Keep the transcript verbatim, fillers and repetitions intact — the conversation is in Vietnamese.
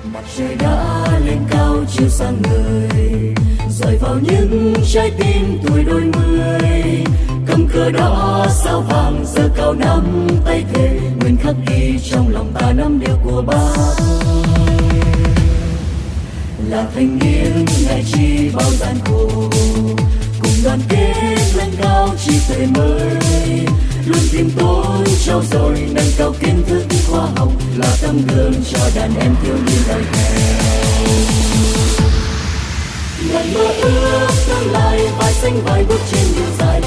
Mặt trời đã lên cao chiếu sang người, rọi vào những trái tim tuổi đôi mươi. Cầm cờ đỏ sao vàng giơ cao nắm tay thề, nguyện khắc ghi trong lòng ta năm điều của Bác. Là thanh niên ngày chi bao gian khổ, cùng đoàn kết lên cao trí tuệ mới, luôn tìm tốn trau dồi nâng cao kiến thức khoa học, là tấm gương cho đàn em thiếu nhi đời theo. Ngàn mơ ước tương lai vai xanh vai bước trên đường dài,